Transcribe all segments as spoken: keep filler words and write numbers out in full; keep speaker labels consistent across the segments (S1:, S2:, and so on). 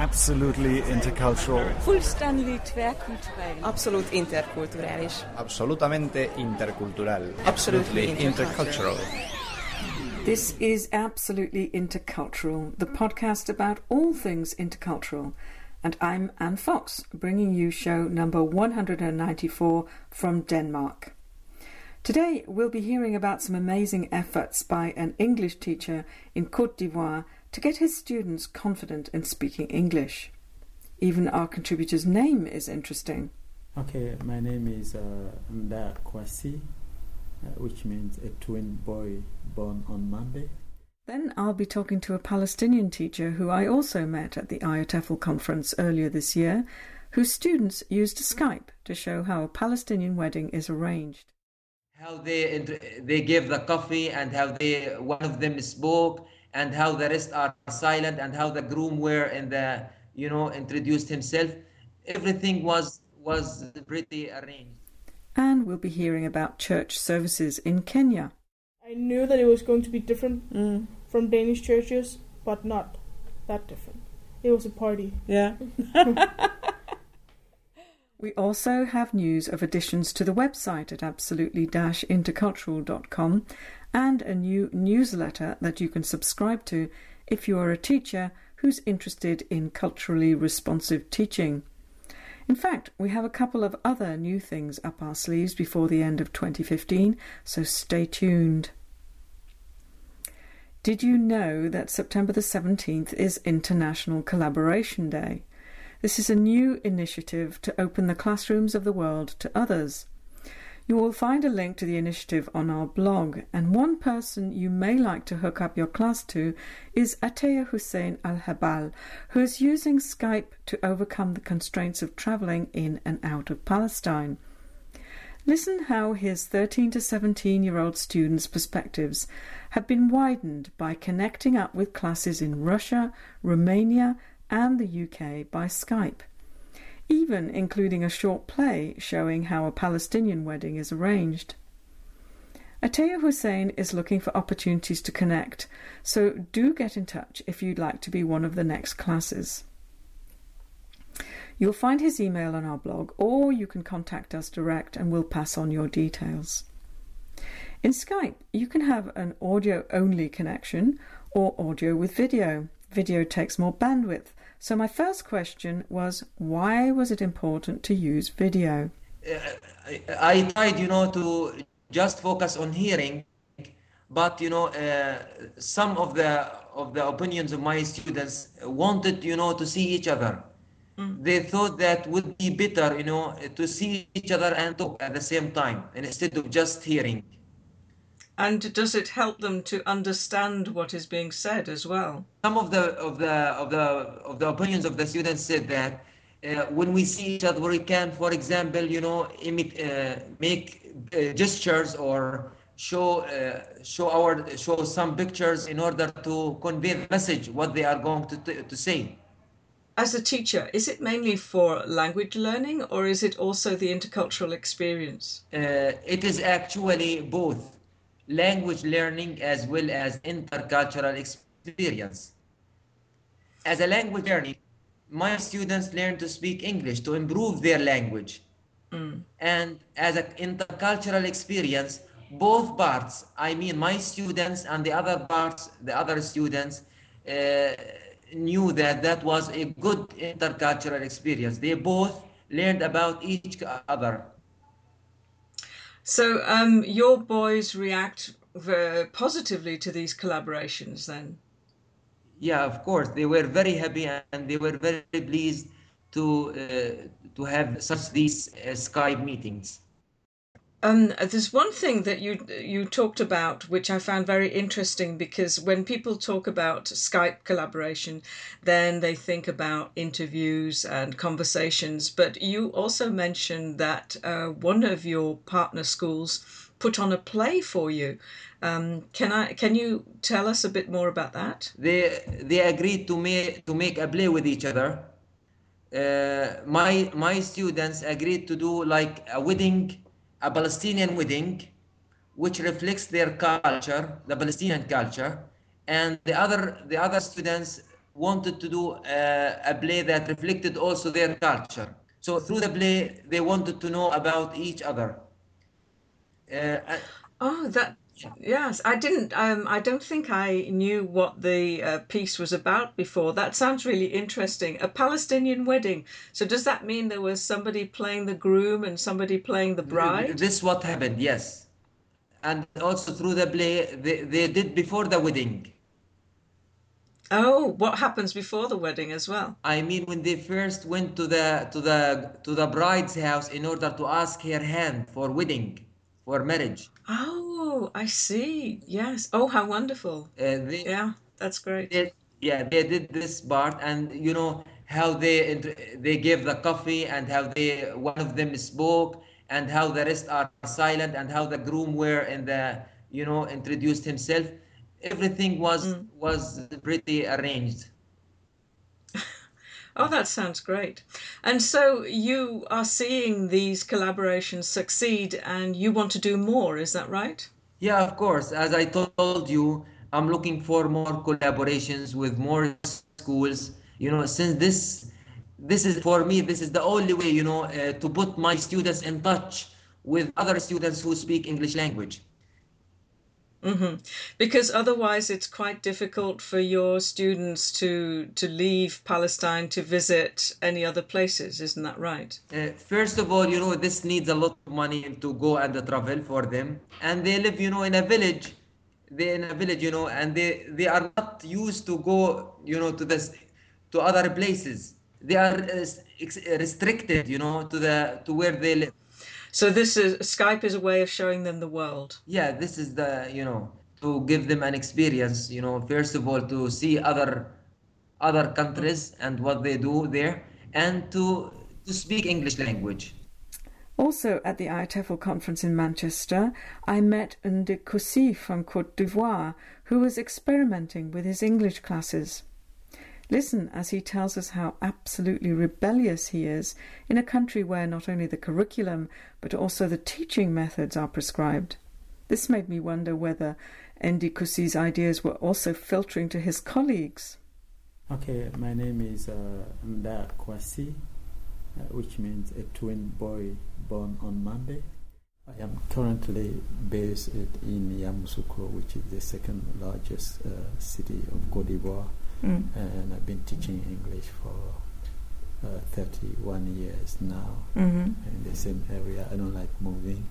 S1: Absolutely intercultural.
S2: Fullständigt tvärkulturell.
S3: Absolut interkulturell.
S4: Absolutamente intercultural.
S3: Absolutely intercultural.
S5: This is Absolutely Intercultural, the podcast about all things intercultural. And I'm Anne Fox, bringing you show number one hundred ninety-four from Denmark. Today we'll be hearing about some amazing efforts by an English teacher in Côte d'Ivoire to get his students confident in speaking English. Even our contributor's name is interesting.
S6: Okay, my name is uh, Nda Kwasi, uh, which means a twin boy born on Monday.
S5: Then I'll be talking to a Palestinian teacher who I also met at the I O T F L conference earlier this year, whose students used Skype to show how a Palestinian wedding is arranged.
S7: How they they gave the coffee, and how they one of them spoke, and how the rest are silent, and how the groom were and the you know introduced himself. Everything was was pretty arranged.
S5: And we'll be hearing about church services in Kenya.
S8: I knew that it was going to be different
S3: Mm.
S8: from Danish churches, but not that different. It was a party.
S3: Yeah.
S5: We also have news of additions to the website at absolutely dash intercultural dot com and a new newsletter that you can subscribe to if you are a teacher who's interested in culturally responsive teaching. In fact, we have a couple of other new things up our sleeves before the end of twenty fifteen, so stay tuned. Did you know that September the seventeenth is International Collaboration Day? This is a new initiative to open the classrooms of the world to others. You will find a link to the initiative on our blog, and one person you may like to hook up your class to is Ataya Hussein Al-Habal, who is using Skype to overcome the constraints of travelling in and out of Palestine. Listen how his thirteen to seventeen-year-old students' perspectives have been widened by connecting up with classes in Russia, Romania, and the U K by Skype, even including a short play showing how a Palestinian wedding is arranged. Ataya Hussein is looking for opportunities to connect, so do get in touch if you'd like to be one of the next classes. You'll find his email on our blog, or you can contact us direct and we'll pass on your details. In Skype, you can have an audio-only connection or audio with video. Video takes more bandwidth. So my first question was, why was it important to use video?
S7: Uh, I, I tried, you know, to just focus on hearing, but you know, uh, some of the of the opinions of my students wanted, you know, to see each other. Mm. They thought that would be better, you know, to see each other and talk at the same time instead of just hearing.
S2: And does it help them to understand what is being said as well?
S7: Some of the of the of the of the opinions of the students said that uh, when we see each other, we can, for example, you know, imi- uh, make uh, gestures or show uh, show our show some pictures in order to convey the message what they are going to t- to say.
S2: As a teacher, is it mainly for language learning, or is it also the intercultural experience?
S7: Uh, it is actually both. Language learning as well as intercultural experience. As a language learning, my students learn to speak English to improve their language. Mm. And as an intercultural experience, both parts, I mean my students and the other parts, the other students, uh, knew that that was a good intercultural experience. They both learned about each other.
S2: So um, your boys react very positively to these collaborations then?
S7: Yeah, of course. They were very happy and they were very pleased to uh, to have such these uh, Skype meetings.
S2: Um, there's one thing that you you talked about which I found very interesting, because when people talk about Skype collaboration, then they think about interviews and conversations. But you also mentioned that uh, one of your partner schools put on a play for you. Um, can I can you tell us a bit more about that?
S7: They they agreed to make to make a play with each other. Uh, my my students agreed to do like a wedding. A Palestinian wedding, which reflects their culture, the Palestinian culture, and the other the other students wanted to do uh, a play that reflected also their culture. So through the play, they wanted to know about each other. Uh,
S2: Oh, that yes, I didn't. Um, I don't think I knew what the uh, piece was about before. That sounds really interesting. A Palestinian wedding. So does that mean there was somebody playing the groom and somebody playing the bride?
S7: this what happened, yes. And also through the play, they, they did before the wedding.
S2: Oh, what happens before the wedding as well?
S7: I mean, when they first went to the to the to the bride's house in order to ask her hand for wedding, for marriage.
S2: Oh, I see. Yes. Oh, how wonderful.
S7: Uh, they,
S2: Yeah, that's great.
S7: they, yeah, they did this part, and you know how they int- they gave the coffee, and how they one of them spoke, and how the rest are silent, and how the groom were in the you know introduced himself. Everything was
S2: Mm.
S7: was pretty arranged.
S2: Oh, that sounds great. And so you are seeing these collaborations succeed and you want to do more, is that right?
S7: Yeah, of course. As I told you, I'm looking for more collaborations with more schools. You know, since this this is for me, this is the only way, you know, uh, to put my students in touch with other students who speak English language.
S2: Hmm. Because otherwise it's quite difficult for your students to to leave Palestine to visit any other places, isn't that right?
S7: Uh, first of all, you know, this needs a lot of money to go and travel for them, and they live, you know, in a village. They in a village, you know, and they they are not used to go, you know, to this to other places. They are uh, ex- restricted, you know, to the to where they live.
S2: So this is Skype is a way of showing them the world.
S7: Yeah, this is the, you know, to give them an experience, you know, first of all to see other other countries and what they do there, and to to speak English language.
S5: Also at the I T E F L conference in Manchester, I met Nde Koussi from Côte d'Ivoire, who was experimenting with his English classes. Listen as he tells us how absolutely rebellious he is in a country where not only the curriculum but also the teaching methods are prescribed. This made me wonder whether Nde Koussi's ideas were also filtering to his colleagues.
S6: Okay, my name is uh, Nde Koussi, uh, which means a twin boy born on Monday. I am currently based in Yamoussoukro, which is the second largest uh, city of Côte d'Ivoire. Mm. And I've been teaching English for uh, thirty-one years now, mm-hmm. in the same area. I don't like moving.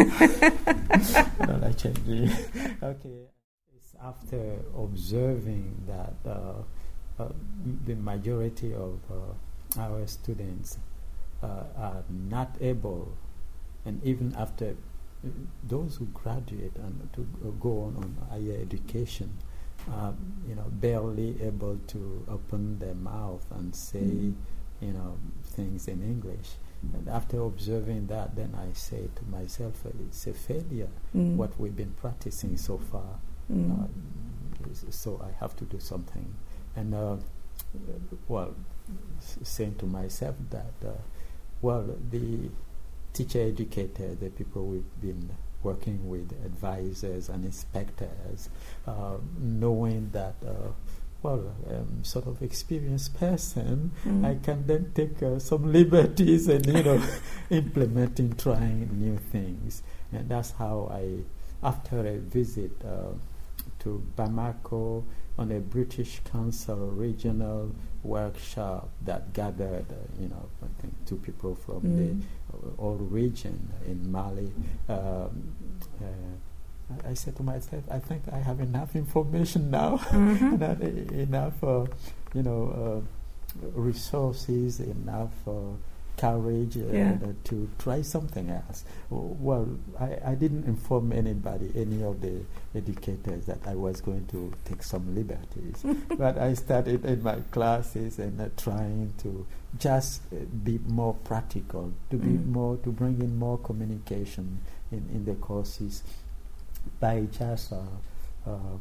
S6: I don't like changing. Okay, it's after observing that uh, uh, the majority of uh, our students uh, are not able, and even after uh, those who graduate and to uh, go on on higher education, Uh, you know, barely able to open their mouth and say, mm. you know, things in English. And after observing that, then I say to myself, uh, it's a failure, mm. what we've been practicing so far. Mm. Uh, so I have to do something. And, uh, well, s- saying to myself that, uh, well, the teacher educator, the people we've been working with, advisors and inspectors, uh, knowing that, uh, well, um, sort of experienced person, mm. I can then take uh, some liberties and, you know, implementing, trying new things. And that's how I, after a visit uh, to Bamako on a British Council regional workshop that gathered, uh, you know, I think two people from mm. the all region in Mali. Um, uh, I said to myself, I think I have enough information now, mm-hmm. not enough, uh, you know, uh, resources, enough uh, courage uh,
S5: yeah.
S6: to try something else. Well, I, I didn't inform anybody, any of the educators, that I was going to take some liberties. But I started in my classes and uh, trying to just uh, be more practical, to be mm. more, to bring in more communication in, in the courses by just uh, uh,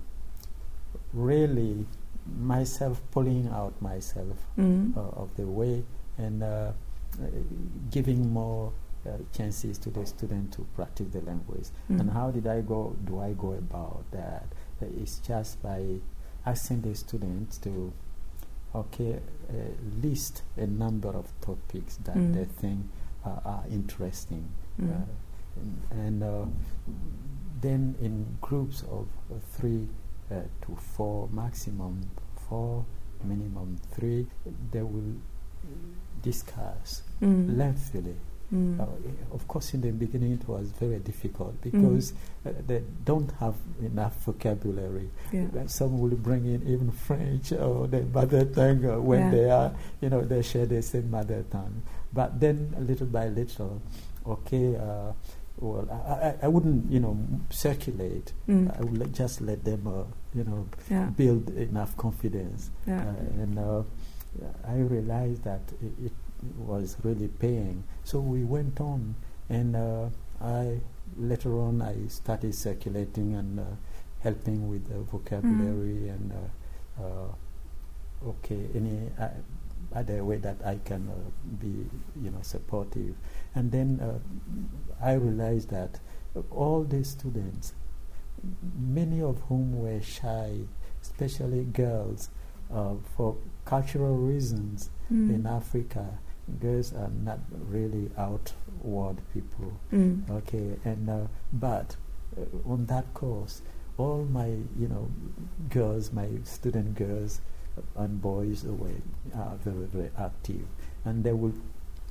S6: really myself pulling out myself mm. uh, of the way and uh, Uh, giving more uh, chances to the student to practice the language. Mm. And how did I go? Do I go about that? Uh, it's just by asking the students to okay, uh, list a number of topics that
S5: Mm.
S6: they think uh, are interesting.
S5: Mm.
S6: Uh, and and uh, then in groups of uh, three uh, to four, maximum four, minimum three, they will discuss
S5: Mm.
S6: lengthily.
S5: Mm.
S6: Uh, of course, in the beginning it was very difficult because uh, they don't have enough vocabulary.
S5: Yeah.
S6: Uh, Some will bring in even French or their mother tongue uh, when
S5: Yeah.
S6: they are, you know, they share the same mother tongue. But then, little by little, okay, uh, well, I, I, I wouldn't, you know, m- circulate.
S5: Mm.
S6: I would let- just let them, uh, you know,
S5: Yeah.
S6: build enough confidence.
S5: Yeah.
S6: Uh, and uh, I realized that it, it was really paying. So we went on, and uh, I later on I started circulating and uh, helping with the vocabulary and uh, uh, okay, any uh, other way that I can uh, be, you know, supportive. And then uh, I realized that all the students, many of whom were shy, especially girls, uh, for cultural reasons
S5: Mm.
S6: in Africa, girls are not really outward people.
S5: Mm.
S6: Okay, and uh, but uh, on that course, all my, you know, girls, my student girls and boys were uh, very very active, and they will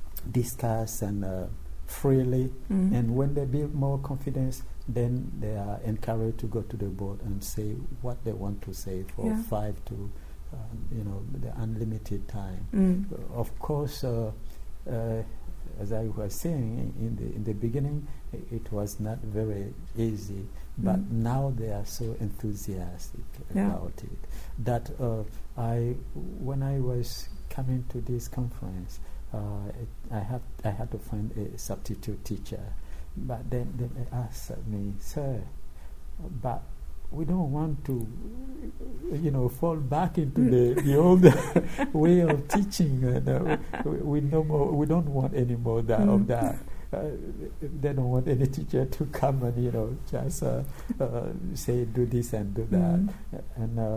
S6: discuss and uh, freely.
S5: Mm.
S6: And when they build more confidence, then they are encouraged to go to the board and say what they want to say for
S5: Yeah.
S6: five to, uh, you know, the unlimited time.
S5: Mm.
S6: Uh, of course, uh, uh, as I was saying in the in the beginning, i- it was not very easy. But
S5: Mm.
S6: now they are so enthusiastic
S5: Yeah.
S6: about it that uh, I, when I was coming to this conference, uh, it, I have I had to find a substitute teacher. But then, then they asked me, "Sir, but we don't want to, you know, fall back into the, the old way of teaching. And, uh, we, we no more. We don't want any more that,
S5: Mm.
S6: of that." Uh, they don't want any teacher to come and, you know, just uh, uh, say do this and do that.
S5: Mm.
S6: And uh,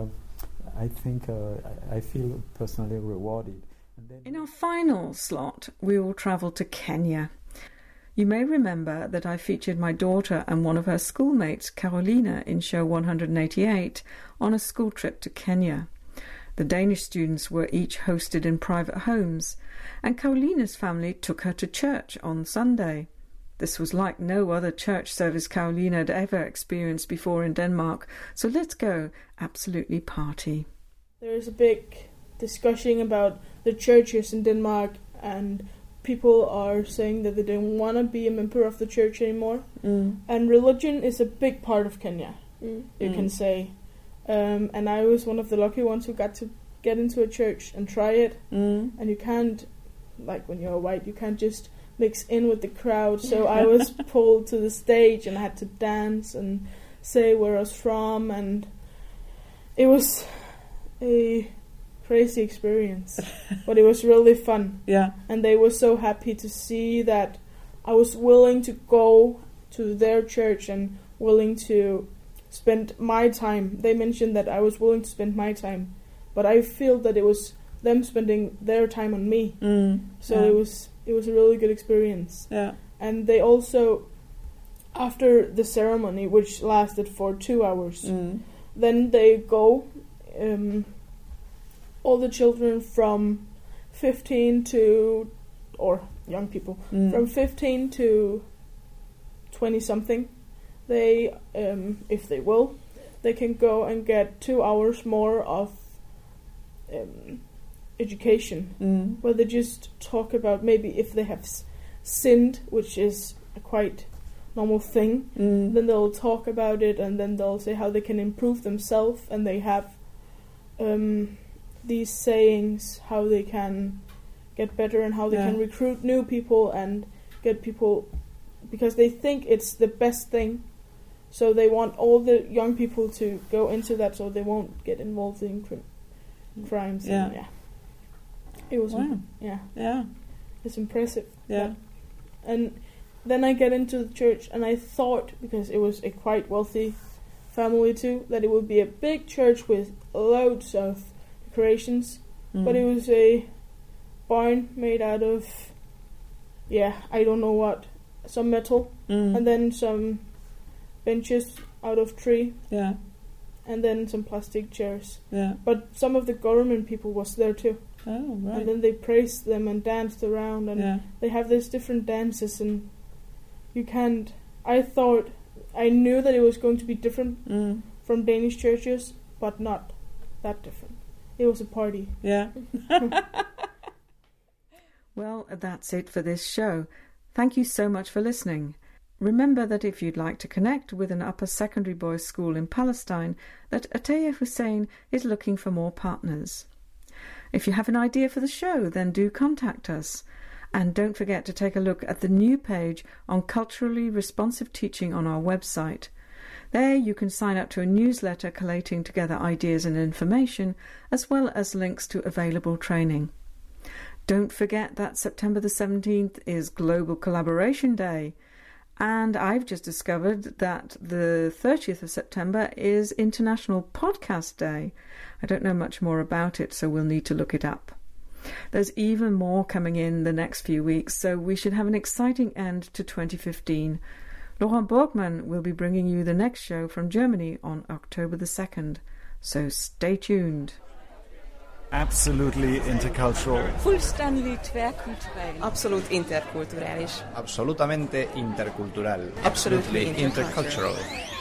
S6: I think uh, I, I feel personally rewarded. And then
S5: In our final slot, we will travel to Kenya. You may remember that I featured my daughter and one of her schoolmates, Carolina, in show one hundred eighty-eight on a school trip to Kenya. The Danish students were each hosted in private homes, and Carolina's family took her to church on Sunday. This was like no other church service Carolina had ever experienced before in Denmark, so let's go absolutely party.
S8: There is a big discussion about the churches in Denmark, and people are saying that they don't want to be a member of the church anymore.
S5: Mm.
S8: And religion is a big part of Kenya,
S9: Mm.
S8: you
S5: Mm.
S8: can say. Um, and I was one of the lucky ones who got to get into a church and try it.
S5: Mm.
S8: And you can't, like when you're white, you can't just mix in with the crowd. So I was pulled to the stage and I had to dance and say where I was from. And it was a crazy experience, but it was really fun.
S5: Yeah.
S8: And they were so happy to see that I was willing to go to their church and willing to spend my time. They mentioned that I was willing to spend my time, but I feel that it was them spending their time on me.
S5: Mm.
S8: So
S5: Yeah.
S8: it was it was a really good experience.
S5: Yeah.
S8: And they also, after the ceremony, which lasted for two hours,
S5: Mm.
S8: then they go, um, all the children from fifteen to, or young people,
S5: Mm.
S8: from fifteen to twenty something, they, um, if they will, they can go and get two hours more of um, education,
S5: Mm.
S8: where they just talk about maybe if they have s- sinned, which is a quite normal thing,
S5: Mm.
S8: then they'll talk about it, and then they'll say how they can improve themselves, and they have um, these sayings, how they can get better and how they
S5: Yeah.
S8: can recruit new people and get people, because they think it's the best thing, so they want all the young people to go into that so they won't get involved in crim- crimes.
S5: Yeah.
S8: And yeah, it was
S5: Wow.
S8: im- yeah,
S5: Yeah.
S8: it's impressive.
S5: Yeah.
S8: And then I get into the church, and I thought, because it was a quite wealthy family too, that it would be a big church with loads of decorations. mm. but it was a barn made out of, yeah, I don't know what, some metal, mm. and then some benches out of tree.
S5: Yeah.
S8: And then some plastic chairs.
S5: Yeah.
S8: But some of the government people was there too.
S5: Oh, right.
S8: And then they praised them and danced around, and
S5: yeah.
S8: they have these different dances, and you can't... I thought... I knew that it was going to be different
S5: mm.
S8: from Danish churches, but not that different. It was a party.
S5: Yeah. Well, that's it for this show. Thank you so much for listening. Remember that if you'd like to connect with an upper secondary boys' school in Palestine, that Ataya Hussein is looking for more partners. If you have an idea for the show, then do contact us. And don't forget to take a look at the new page on culturally responsive teaching on our website. There you can sign up to a newsletter collating together ideas and information, as well as links to available training. Don't forget that September the seventeenth is Global Collaboration Day. And I've just discovered that the thirtieth of September is International Podcast Day. I don't know much more about it, so we'll need to look it up. There's even more coming in the next few weeks, so we should have an exciting end to twenty fifteen. Laurent Borgman will be bringing you the next show from Germany on October the second, so stay tuned.
S1: Absolutely intercultural.
S9: Fullständigt tvärkulturell.
S3: Absolut interkulturális.
S4: Absolutamente intercultural.
S3: Absolutely intercultural.